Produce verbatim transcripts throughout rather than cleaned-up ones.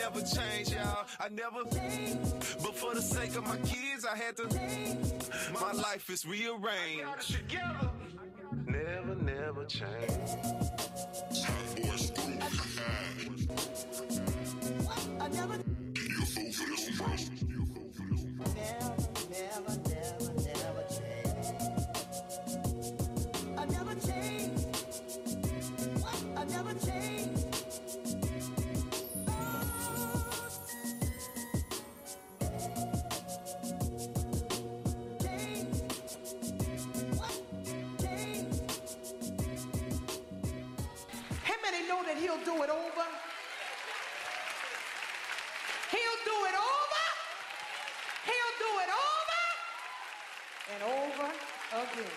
never change, y'all. I never, but for the sake of my kids, I had to. My life is rearranged. Never, never change. Hot boys through. I never. You fool for this one, bro. Never, never, never, never change. I never change. I never change. He'll do it over. He'll do it over. He'll do it over and over again.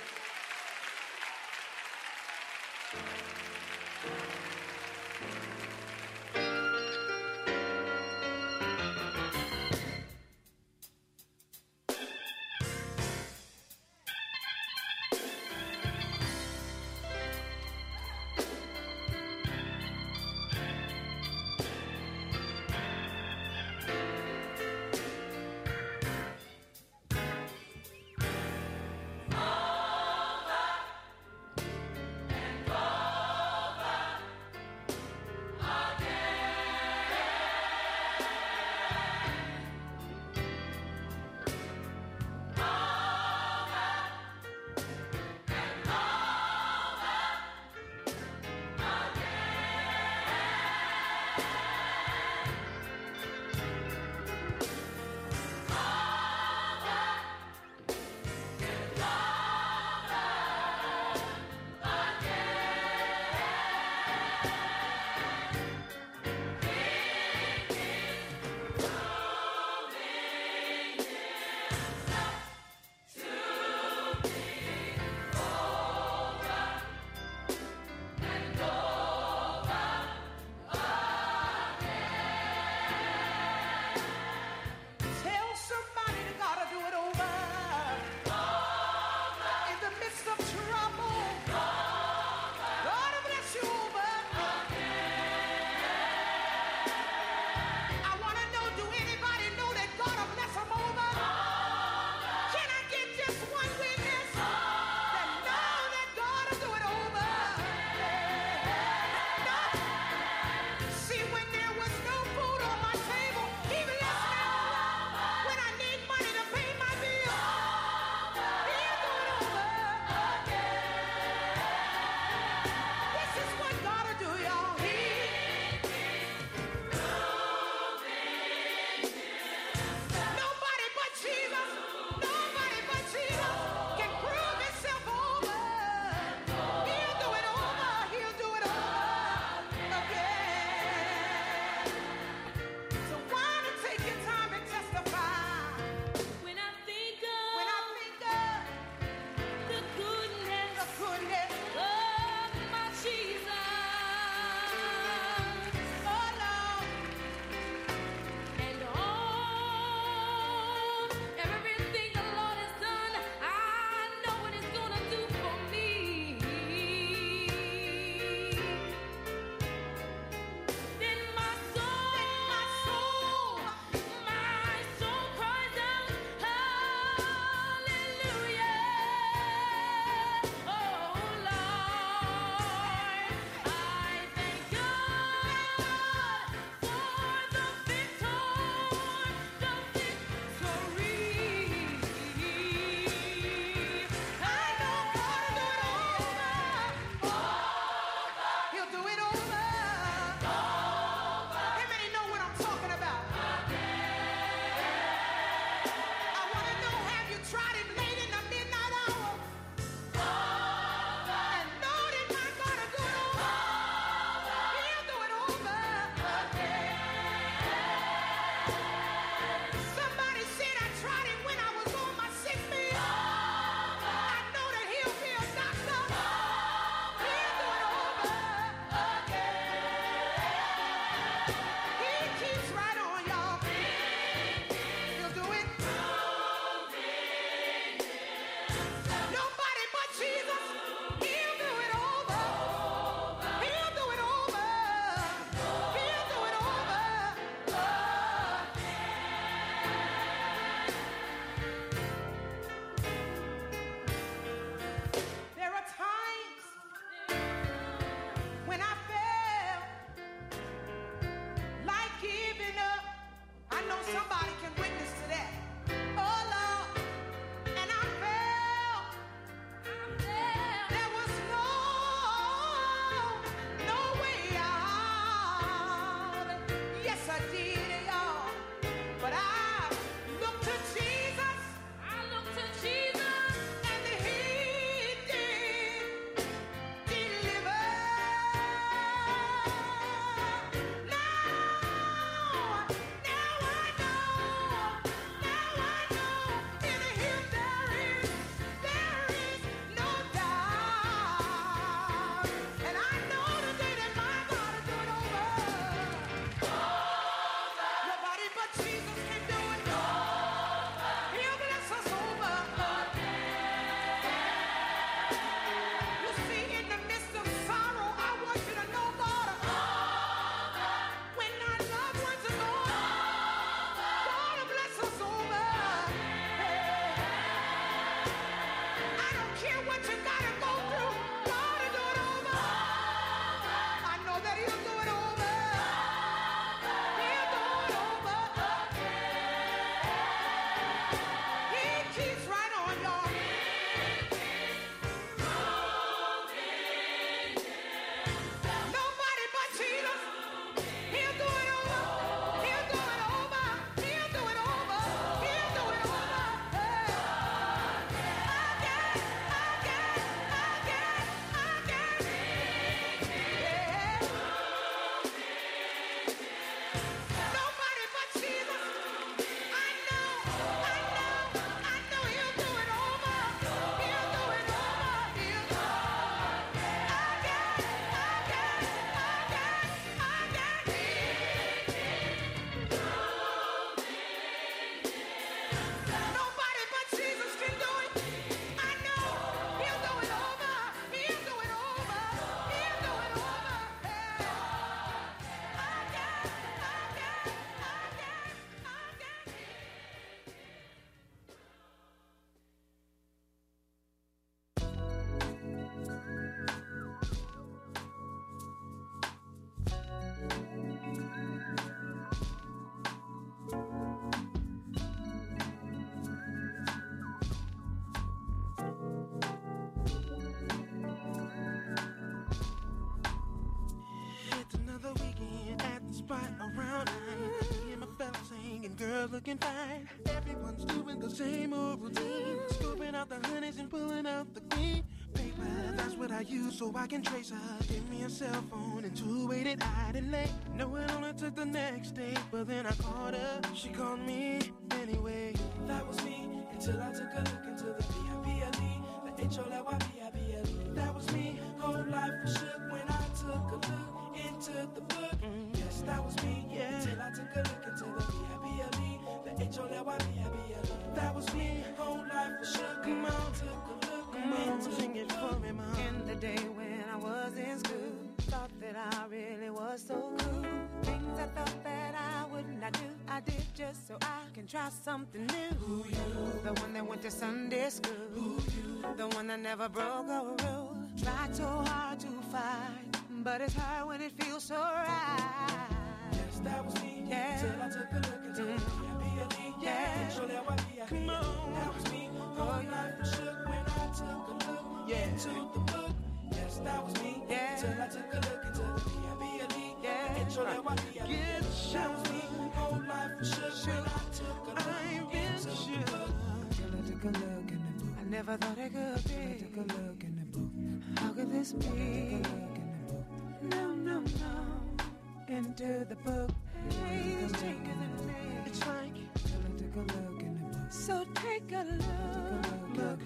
looking fine. Everyone's doing the same old routine, scooping out the honeys and pulling out the green paper. That's what I use so I can trace her. Give me a cell phone and two-way that I delay. No, it only took the next day, but then I called her. She called me anyway. That was me until I took a look into the V I P L E, the H O L Y P I B L E. That was me. Whole life was shook when I took a look into the book. Mm. Yes, that was me. Yeah. Until I took a look into the V I P L E, the H O L Y P I B L E. That was me. Whole life was shook. Come on, took a look. Come on, sing it for me, mom. In the day when I was in school, thought that I really was so cool. Things I thought that I would not do, I did just so I can try something new. Who you? The one that went to Sunday school. Who you? The one that never broke a rule. Tried so hard to fight, but it's hard when it feels so right. Yes, that was me. Yeah. Till I took a look into mm. the V I P L E. Yeah. Show that what V I P L E. Come on. That was me. Whole life was shook when I took a look yeah. into the book. Yes, that was me. Yeah. Till I took a look into the V I P L E. Yeah. Show that what V I P L E. That was me. Whole life was shook when I took a look into the book. Till I took a look in the book. I never thought it could be. I took a look in the book. How could this be? I took a look in the book. No, no, no. Into the book. Please take it in me. It's like till I took a look in the book. So take a look. Look.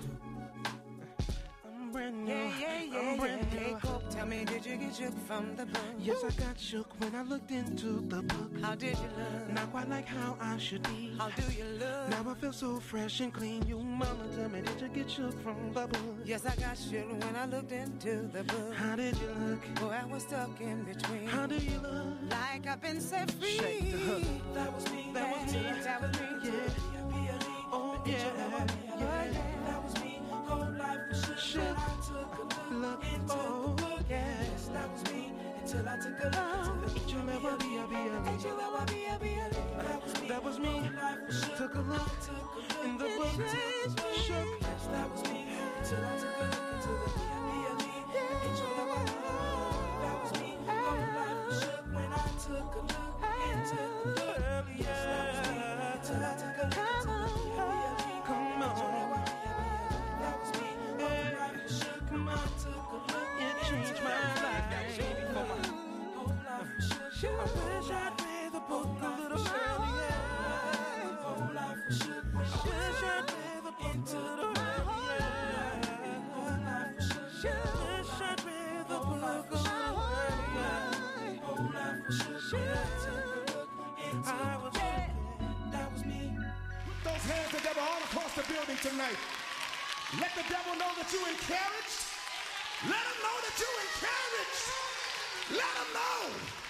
I'm brand new. Yeah, yeah, yeah. I'm brand yeah. new. Hey, Cope, tell me, did you get shook from the book? Yes, I got shook when I looked into the book. How did you look? Not quite like how I should be. How do you look? Now I feel so fresh and clean. You mama, tell me, did you get shook from the book? Yes, I got shook when I looked into the book. How did you look? Boy, I was stuck in between. How do you look? Like I've been set free. Shake the hook. That was me. That was me. That was me. Yeah. Oh, yeah. Yeah. That was me. Whole life was shook. Shook. I took a look, look into oh, the book. Yes, that was me. Until I took a look into the H O L Y P I B L E. H O L Y P I B L E. That was me. That was me. Took a look in the book. Shook. Yes, that was me. Until I took a look into the V I P L E. H O L Y P I B L E. That was me. Whole life was shook when I took a look into the book. Yes, that was me. Until I took a look into the V I P L E. Come on. That was me. Whole life was shook when I took a look. It changed my life. Whole life was shook. I wish I'd read the book a little earlier. Whole life was shook. I wish I'd read the book a little earlier. Whole life was shook. I wish I'd read the book a little earlier. Whole life was shook. I took a look into the book. That was me. Put those hands together all across the building tonight. Let the devil know that you're encouraged. Let him know that you're encouraged. Let him know.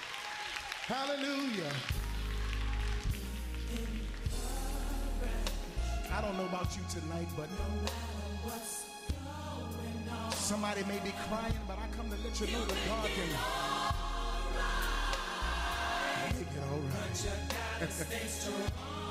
Hallelujah. I don't know about you tonight, but somebody may be crying, but I come to let you know that God can make it all right.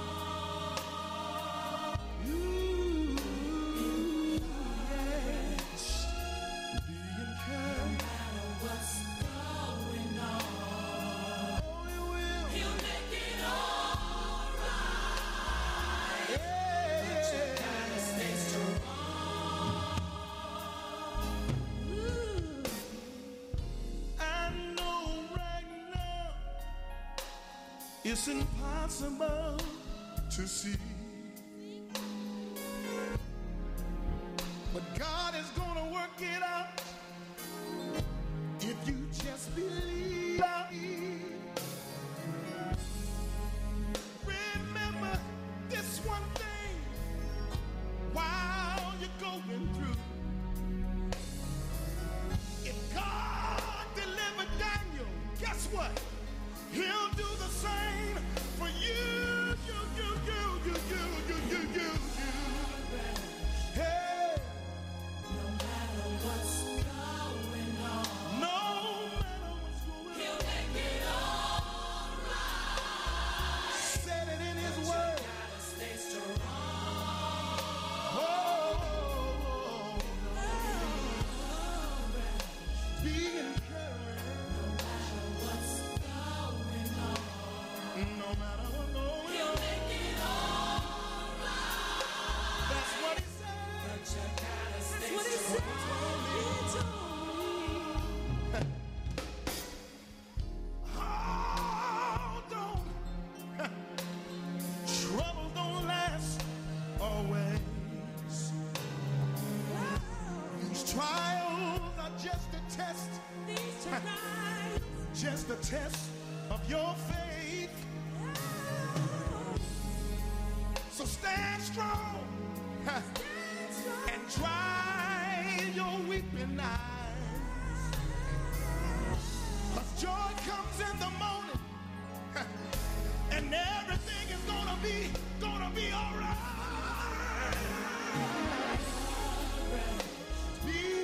It's impossible to see, but God is gonna work it out if you just believe. Remember this one thing while you're going through. If God delivered Daniel, guess what? He'll do the same for you, you, you, you, you, just a test. Just a test of your faith. So stand strong and dry your weeping eyes. 'Cause joy comes in the morning and everything is gonna be, gonna be all right. Be